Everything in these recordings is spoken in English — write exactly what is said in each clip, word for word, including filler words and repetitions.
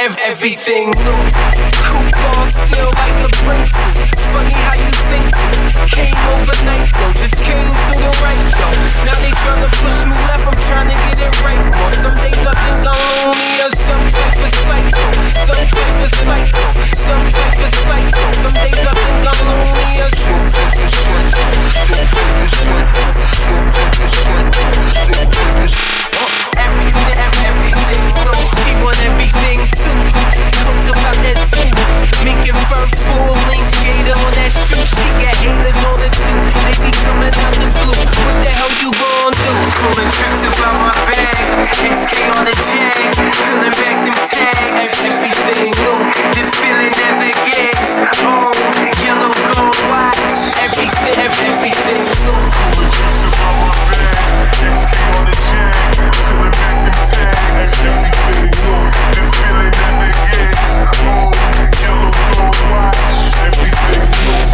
ev- everything new. Coupon still like a bracelet. Funny how you think this came overnight though. Just came through the right though. Now they tryna push me left, I'm tryna get it right more. Some days I think I'm lonely or some type of psycho. Some type of psycho. Some type of psycho. Some days I think I'm lonely or some type of psycho. Everything, everything, no, she want everything too. Comes about that suit, making fur full links, gator on that shoe. She got haters on it too. They be coming out the blue. What the hell you gon' do? Pulling tricks about my bag, X K on the jag, peeling back them tags. Everything new, the feeling never gets old. Yellow gold watch, everything, everything new. Pulling tricks about my bag, X K on the jag, peeling back them tags. Everything new, the feeling never gets old. Yellow gold watch, everything new.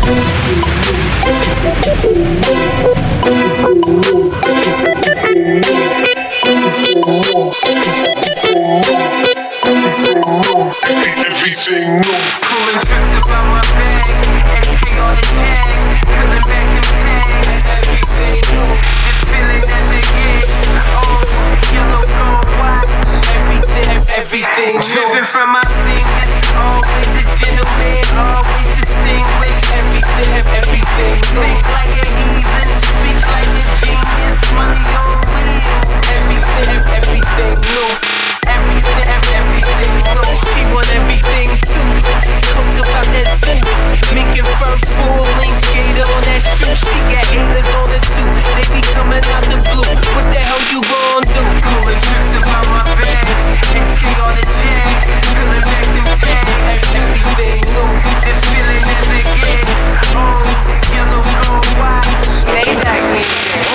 Everything new. Pulling tricks about my bag, X K on the jag, peeling back them tags. Everything new, the feeling never gets old. Yellow gold watch, everything, everything dripping from my fingers. Always a gentleman, always distinguished. Everything, everything think like a heathen, speak like a genius. Money on wheel, everything, everything new. Everything, everything new. She want everything too. Comes about that suit, making fur full links, gator on that shoe. She got haters on it too. They be coming out the blue. What the hell you gon' do? Pulling tricks about my bag, X K on the jag, peeling back them tags. Everything new, the feeling never gets old. Yellow gold watch. Maybach music.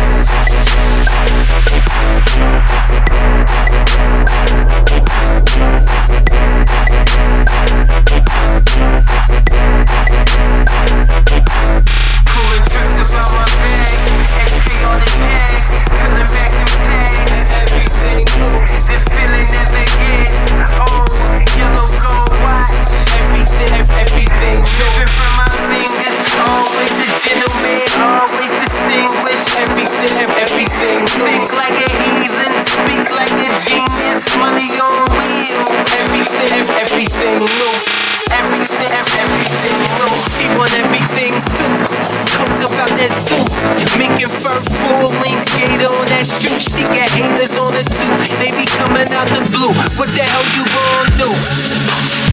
Pulling tricks about my bag, X K on the jag, peeling back them tags. Everything new, the feeling never gets old. Yellow gold watch, everything, everything dripping from my fingers. Always a gentleman, always distinguished. Everything, everything think like a heathen, speak like a genius. Money on wheel, everything, everything new. Everything, everything new. She want everything too. Comes about that suit, making fur full links, gator on that shoe. She got haters on it too. They be coming out the blue. What the hell you gon' do?